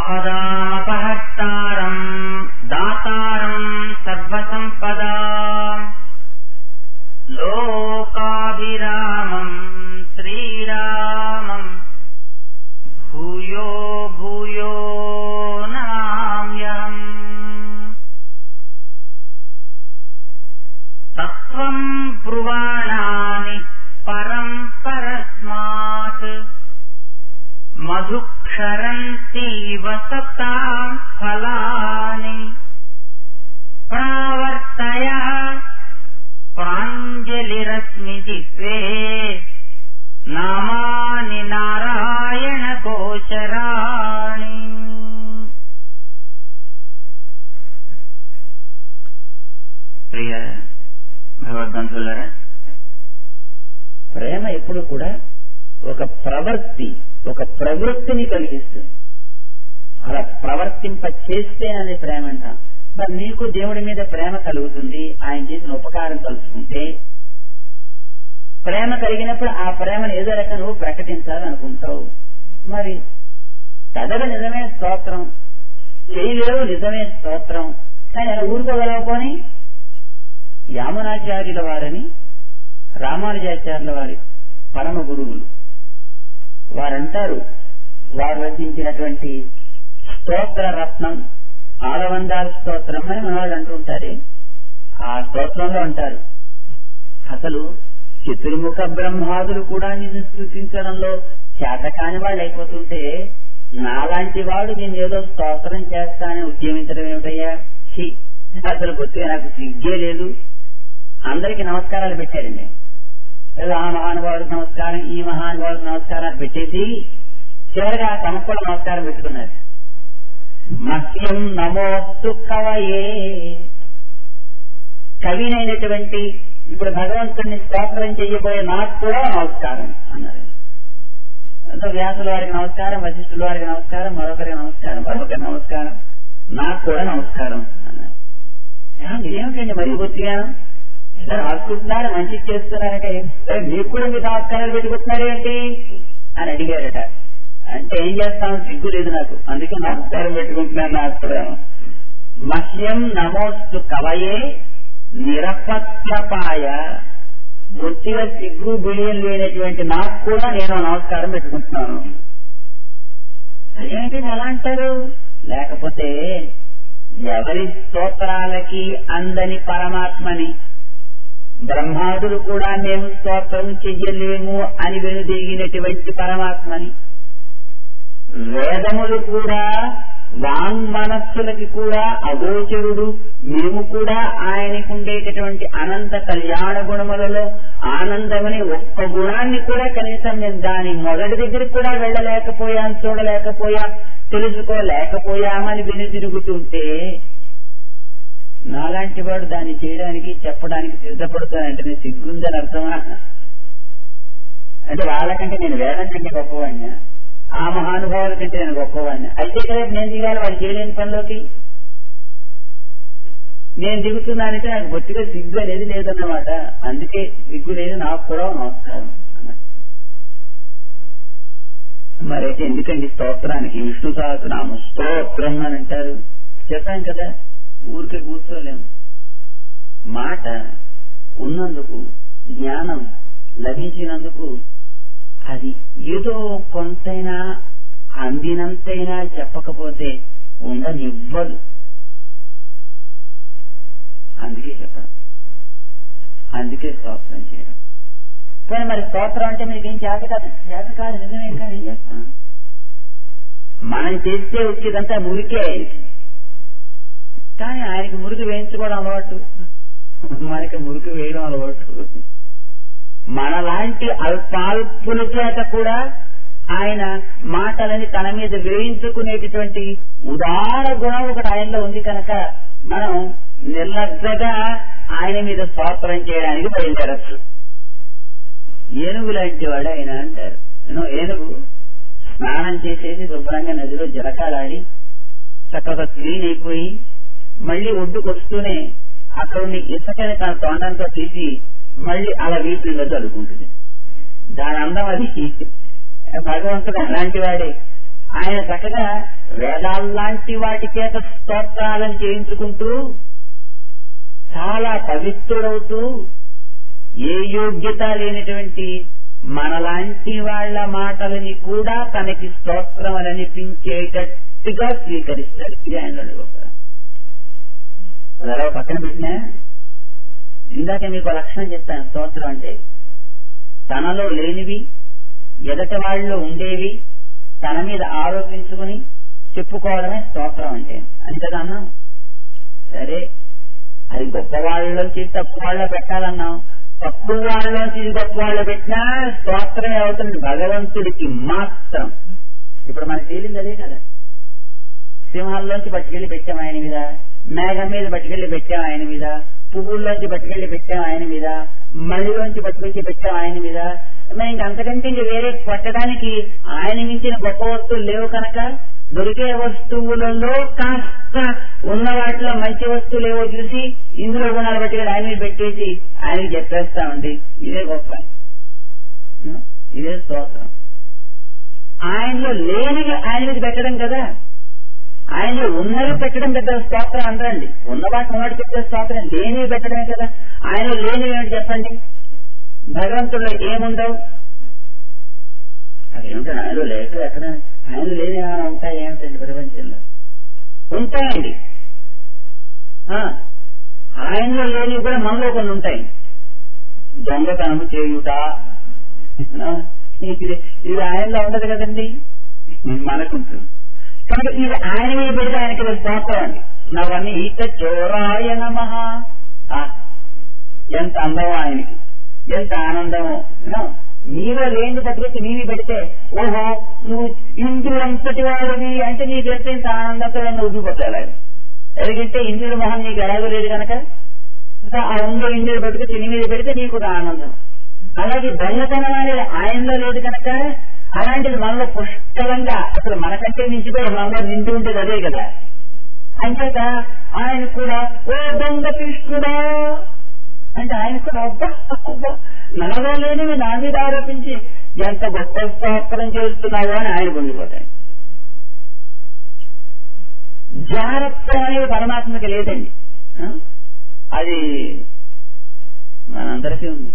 ఆపదాపహర్తారం దాతారం సర్వసంపదా లోకాభిరామం శ్రీరామం భూయో భూయో నమామ్యహం. తత్వం బ్రువాణాని పరం పరస్మాత్ మధుక్షరంతీవ సతాం ఫలాని ప్రావర్తయ ప్రాంజలిరస్మి దివ్యే నామాని నారాయణ గోచరాణి. ప్రియ భగవద్బంధువులారా, ప్రేమ ఎప్పుడు కూడా ఒక ప్రవృత్తిని కలిగిస్తుంది. అలా ప్రవర్తింప చేస్తేనది ప్రేమ అంటాం. మరి నీకు దేవుడి మీద ప్రేమ కలుగుతుంది, ఆయన చేసిన ఉపకారం కలుసుకుంటే. ప్రేమ కలిగినప్పుడు ఆ ప్రేమను ఏదో రకంగా నువ్వు ప్రకటించాలనుకుంటావు. మరి చదవ నిజమే స్తోత్రం, చేయలేవు నిజమే స్తోత్రం, కానీ అలా ఊరుకోగలవుకొని యామునాచార్యుల వారని రామానుజాచార్యుల వారి పరమ గురువులు వారంటారు, వారు రచించినటువంటి స్తోత్ర రత్నం ఆలవందాల స్తోత్రం అని మనవాళ్ళు అంటుంటారే, ఆ స్తోత్రంలో అంటారు, అసలు చతుర్ముఖ బ్రహ్మాదులు కూడా నిన్ను స్తుతించడంలో చేతకాని వాళ్ళు అయిపోతుంటే నాలాంటి వాడు నేను ఏదో స్తోత్రం చేస్తానని ఉద్యమించడం ఏమిటయ్యా, అసలు కొద్దిగా నాకు సిగ్గే లేదు. అందరికి నమస్కారాలు పెట్టారండి. ఆ మహానుభావుడికి నమస్కారం, ఈ మహానుభావుడికి నమస్కారాలు పెట్టేసి చివరిగా తమకు కూడా నమస్కారం పెట్టుకున్నారు. మహ్యం నమోస్తు కవయే, కవినైనటువంటి ఇప్పుడు భగవంతుడిని స్తోత్రం చెయ్యబోయే నాకు కూడా నమస్కారం అన్నారు. వ్యాసుల వారికి నమస్కారం, వశిష్ఠుల వారికి నమస్కారం, మరొకరికి నమస్కారం, మరొకరికి నమస్కారం, నాకు కూడా నమస్కారం అన్నారు. ఇదేమిటండి మరి బొత్తిగా రాసుకుంటున్నారు, మంచి చేస్తున్నారంటే మీకు కూడా మీరు నమస్కారాలు పెట్టుకుంటున్నారు ఏంటి అని అడిగారట. అంటే ఏం చేస్తాను, సిగ్గు లేదు నాకు, అందుకే నమస్కారం పెట్టుకుంటున్నాను నాకు కూడా. మహ్యం నమోస్తు కవయే నిరపత్రపాయ, బొత్తిగా సిగ్గు బిడియం లేనటువంటి నాకు కూడా నేను నమస్కారం పెట్టుకుంటున్నాను. అదేంటి ఎలా అంటారు? లేకపోతే ఎవరి స్తోత్రాలకి అందని పరమాత్మని బ్రహ్మాదులు కూడా మేము స్తోత్రం చెయ్యలేము అని వెనుదిగినటువంటి పరమాత్మని, వేదములు కూడా వాంగ్మనస్సులకి కూడా అగోచరుడు, మేము కూడా ఆయనకు ఉండేటటువంటి అనంత కళ్యాణ గుణములలో ఆనందమని ఒక్క గుణాన్ని కూడా కనీసం నేను దాని మొదటి దగ్గరికి కూడా వెళ్ళలేకపోయాను, చూడలేకపోయా, తెలుసుకోలేకపోయామని విని తిరుగుతుంటే నాలాంటి వాడు దాన్ని చేయడానికి చెప్పడానికి సిద్ధపడుతానంటే నేను సిగ్గుందని అర్థమా? అంటే వాళ్ళకంటే నేను వేదం కంటే గొప్పవాడిని, ఆ మహానుభావుల కంటే నేను గొప్పవాడిని అయితే కదా నేను దిగాలి వాళ్ళు చేయలేని పనిలోకి. నేను దిగుతున్నానంటే నాకు బొత్తిగా సిగ్గు అనేది లేదన్నమాట. అందుకే సిగ్గు లేదు, నాకు కూడా నమస్కారం అన్నమాట. మరైతే ఎందుకండి స్తోత్రానికి విష్ణు సహస్రనామం స్తోత్రం అని అంటారు? చెప్పాం కదా, ఊరికే కూర్చోలేము. మాట ఉన్నందుకు, జ్ఞానం లభించినందుకు అది ఏదో కొంతైనా అందినంతైనా చెప్పకపోతే ఉండనివ్వదు. అందుకే చెప్పడం, అందుకే స్తోత్రం చేయడం. కానీ మరి స్తోత్రం అంటే మీకేం చేత కాదు, నిజమే కాదు, ఏం చేస్తాం? మనం చేస్తే వచ్చేదంతా మురికే. కానీ ఆయనకి మురికి వేయించుకోవడం అలవాటు, మనకి మురికి వేయడం అలవాటు. మనలాంటి అల్పాల్పుల చేత కూడా ఆయన మాటలని తన మీద వేయించుకునేటటువంటి ఉదార గుణం ఒకటి ఆయనలో ఉంది కనుక మనం నిర్లజ్జగా ఆయన మీద స్తోత్రం చేయడానికి బయలుదేరచ్చు. ఏనుగు లాంటి వాడు ఆయన అంటారు. ఏనుగు స్నానం చేసేసి శుభ్రంగా నదిలో జలకాలాడి చక్కగా క్లీన్ అయిపోయి మళ్లీ ఒడ్డుకు వస్తూనే అక్కడుండి ఇసుకని తన తొండంతో తీసి మళ్లీ అలా వీపులో చదువుకుంటుంది. దాని అందం అది. భగవంతుడు అలాంటి వాడే. ఆయన చక్కగా వేదాల్లాంటి వాటి చేత స్తోత్రాలను చేయించుకుంటూ చాలా పవిత్రుడవుతూ ఏ యోగ్యత లేనటువంటి మనలాంటి వాళ్ళ మాటలని కూడా తనకి స్తోత్రం అని అనిపించేటట్టుగా స్వీకరిస్తాడు. ఇది ఆయన అలా పక్కన పెట్టినా ఇందాక మీకు లక్షణం చెప్తాను. స్తోత్రం అంటే తనలో లేనివి ఎదటి వాళ్ళలో ఉండేవి తన మీద ఆరోపించుకుని చెప్పుకోవడమే స్తోత్రం అంటే. అంతేగాన్నా సరే అది గొప్ప వాళ్ళలోంచి తక్కువ వాళ్ళ పెట్టాలన్నాం, తక్కువ వాళ్ళలోంచి గొప్ప వాళ్ళు పెట్టినా స్తోత్రమే అవుతుంది భగవంతుడికి మాత్రం. ఇప్పుడు మనకి తేలింది అదే కదా, సింహాల్లోంచి పట్టుకెళ్లి పెట్టాం ఆయన మీద, మేఘం మీద పట్టుకెళ్లి పెట్టాం ఆయన మీద, పువ్వుల్లోంచి పట్టుకెళ్లి పెట్టాం ఆయన మీద, మళ్ళీలోంచి పట్టుకెళ్ళి పెట్టాం ఆయన మీద. మరి ఇంకంతకంటే ఇంక వేరే పట్టడానికి ఆయన మించిన గొప్ప వస్తువులు లేవు కనుక దొరికే వస్తువులలో కాస్త ఉన్న వాటిలో మంచి వస్తువులు ఏవో చూసి ఇందులో గుణాలు బట్టి ఆయన మీద పెట్టేసి ఆయనకి చెప్పేస్తామండి. ఇదే గొప్ప, ఇదే స్తోత్రం. ఆయనలో లేనివి ఆయన మీద పెట్టడం కదా, ఆయనలో ఉన్నవి పెట్టడం పెద్ద స్తోత్రం అందరండి. ఉన్న వాటిని ఉన్నట్టు చెప్పే స్తోత్రం, లేనివి పెట్టడమే కదా. ఆయనలో లేనివి ఏమిటి చెప్పండి? భగవంతుడిలో ఏముండవు? అదేమిటో ఆయనలో లేక ఎక్కడ ఆయన లేని ఏమైనా ఉంటాయి ఏమిటండి ప్రపంచంలో? ఉంటాయండి. ఆయనలో లేనివి కూడా మనలో కొన్ని ఉంటాయి. దొంగతనము చేయుట ఇది ఆయనలో ఉండదు కదండి, మనకుంటుంది. కాబట్టి ఇది ఆయన మీద పెడితే ఆయనకి స్తోత్రం అండి. నవనీత చోరాయ నమః. ఎంత అందమో ఆయనకి, ఎంత ఆనందమో. నీలో లేని పట్టుకొచ్చి నీవి పెడితే ఓహో నువ్వు ఇంద్రుడంతటి వాడివి అంటే నీకు ఎంత ఆనందంతో ఉబ్బిపోతాయి. ఎందుకంటే ఇంద్రుడి మొహం నీకు ఎలాగో లేదు కనుక ఆ ఉందో ఇంద్రుడు పట్టుకొచ్చి నీ మీద పెడితే నీకు కూడా ఆనందం. అలాగే దొంగతనం అనేది ఆయనలో లేదు కనుక అలాంటిది మనలో పుష్కలంగా అసలు మనకంటే మించిపోయి మనలో నిండి ఉండేది అదే కదా. అంచేత ఆయన కూడా ఓ దొంగ కృష్ణుడా అంటే ఆయన కూడా అబ్బా నాలో లేనివి నా మీద ఆరోపించి ఎంత గొప్ప స్తోత్రం చేస్తున్నావో అని ఆయన పొందిపోతాయి. జాగ్రత్త అనేది పరమాత్మకి లేదండి, అది మనందరికీ ఉంది.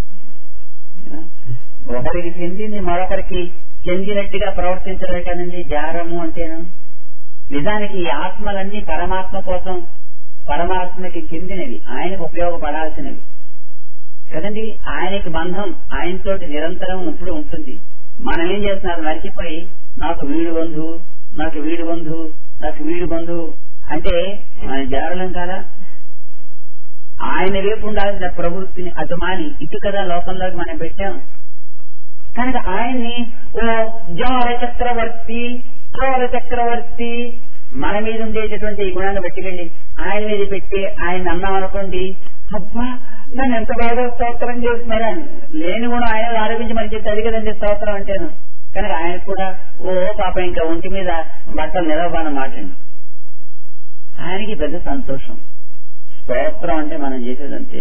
ఒకరికి చెందింది మరొకరికి చెందినట్టుగా ప్రవర్తించడం కదండి జారము అంటేను. నిజానికి ఈ ఆత్మలన్నీ పరమాత్మ కోసం, పరమాత్మకి చెందినవి, ఆయనకు ఉపయోగపడాల్సినవి కదండి. ఆయనకి బంధం ఆయనతోటి నిరంతరం ఇప్పుడు ఉంటుంది. మనం ఏం చేస్తున్నారు, మర్చిపోయి నాకు వీడు బంధువు, నాకు వీడు బంధువు, నాకు వీడు బంధువు అంటే మన జారలం కదా. ఆయన వైపు ఉండాల్సిన ప్రవృత్తిని అటు మాని ఇటు కదా లోకంలోకి మనం పెట్టాం కనుక ఆయన్ని ఓ జార చక్రవర్తి, క్రోర చక్రవర్తి మన మీద ఉండేటటువంటి ఈ గుణాన్ని పట్టుకెళ్ళి ఆయన మీద పెట్టి ఆయన అన్నాం అనుకోండి, అబ్బా నన్ను ఎంత బాగా స్తోత్రం చేస్తున్నారా అని. లేని గుణం ఆయన ఆరోపించి మనకి చెప్తే అది కదండి స్తోత్రం అంటేను. కనుక ఆయన కూడా ఓ పాప ఇంకా ఒంటి మీద బట్టలు నిలవన్నమాట. ఆయనకి పెద్ద సంతోషం. స్తోత్రం అంటే మనం చేసేదంతే.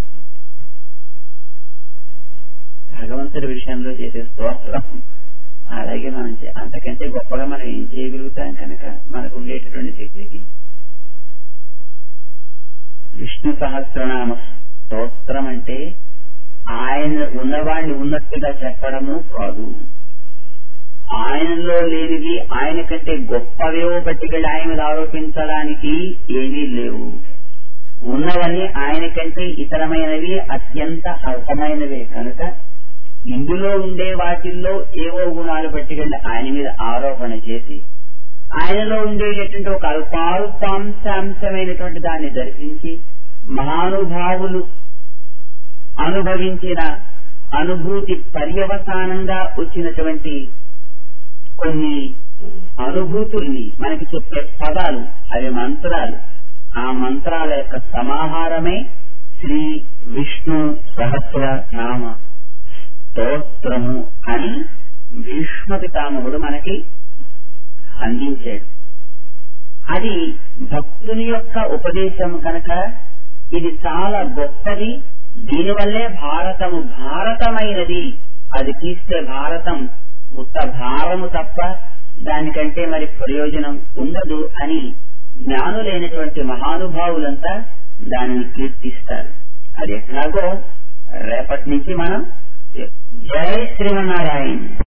భగవంతుడి విషయంలో చేసే స్తోత్రం అలాగే మనం అంతకంటే గొప్పగా మనం ఏం చేయగలుగుతాం కనుక మనకు ఉండేటటువంటి శక్తికి. విష్ణు సహస్రనామ స్తోత్రం అంటే ఆయన ఉన్నవాడిని ఉన్నట్టుగా చెప్పడము కాదు, ఆయనలో లేనివి ఆయన కంటే గొప్పవేవో పట్టుకెళ్ళి ఆయన మీద ఆరోపించడానికి ఏమీ లేవు. ఉన్నవన్నీ ఆయన కంటే ఇతరమైనవి అత్యంత అల్పమైనవే కనుక ఇందులో ఉండే వాటిల్లో ఏవో గుణాలు పట్టుకెళ్ళి ఆయన మీద ఆరోపణ చేసి ఆయనలో ఉండేటటువంటి ఒక అల్పాంశాంశమైనటువంటి దాన్ని దర్శించి మహానుభావులు అనుభవించిన అనుభూతి పర్యవసానంగా వచ్చినటువంటి కొన్ని అనుభూతుల్ని మనకి చెప్పే పదాలు, అవి మంత్రాలు. ఆ మంత్రాల యొక్క సమాహారమే శ్రీ విష్ణు సహస్రనామ స్తోత్రము అని భీష్మ పితామహుడు మనకి అందించాడు. అది భక్తుని యొక్క ఉపదేశం కనుక ఇది చాలా గొప్పది. దీనివల్లే భారతము భారతమైనది. అది తీస్తే భారతం ఉత్త భారము తప్ప దానికంటే మరి ప్రయోజనం ఉండదు అని జ్ఞానులైనటువంటి మహానుభావులంతా దానిని కీర్తిస్తారు. అది ఎట్లాగో రేపటి నుంచి మనం జై శ్రీమన్నారాయణ.